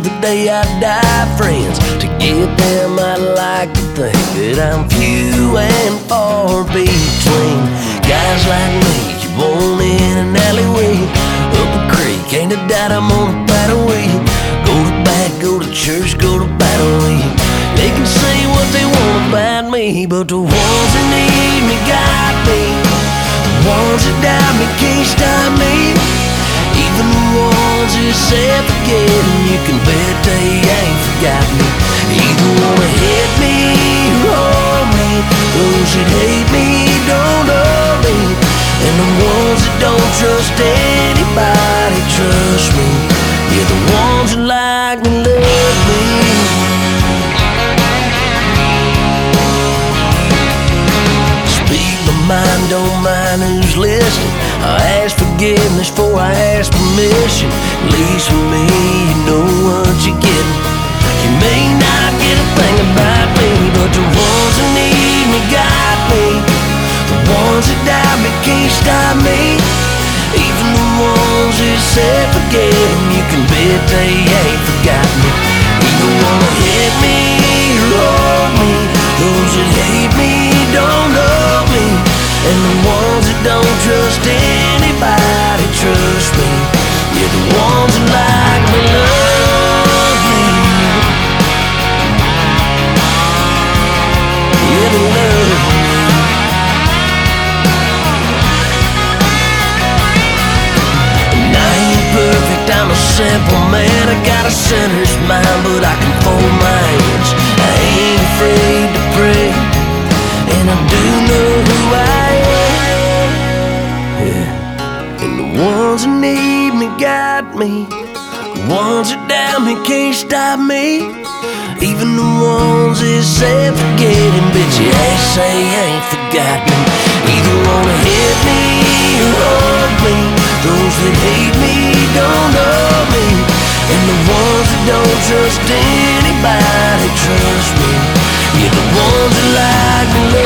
the day I die, friends. To get them, I'd like to think that I'm few and far between. Guys like me, you born in an alleyway, up a creek, ain't a doubt I'm on a battle with you. Go to bat, go to church, go to battle with you. They can say what they want about me, but the ones that need me got me. The ones that doubt me can't stop me. Even the ones that said forget, and you can bet they ain't forgot me. Either wanna hit me or hold me. Those that hate me don't know me, and the ones that don't trust anybody trust me. Yeah, the ones that like me love me. Speak my mind, don't mind who's listening. I ask forgiveness before I ask permission. At least for me, you know what you're getting. You may not get a thing about me, but the ones that need me got me. The ones that doubt me can't stop me. Even the ones that said forget, and you can bet they ain't forgot me. Either wanna hit me or hold me. Those that hate me don't know me, and the ones that don't trust anybody trust me. Yeah, the ones that like me love me. Yeah, they love me. And I ain't perfect, I'm a simple man. I got a sinner's mind, but I can fold my hands. I ain't afraid to pray, and I do know who I am. Yeah. And the ones that need me got me. The ones that doubt me can't stop me. Even the ones that say forgetting, but you ain't say ain't forgot me. Either wanna hit me or hug me. Those that hate me don't know me, and the ones that don't trust anybody trust me. Yeah, the ones that like me love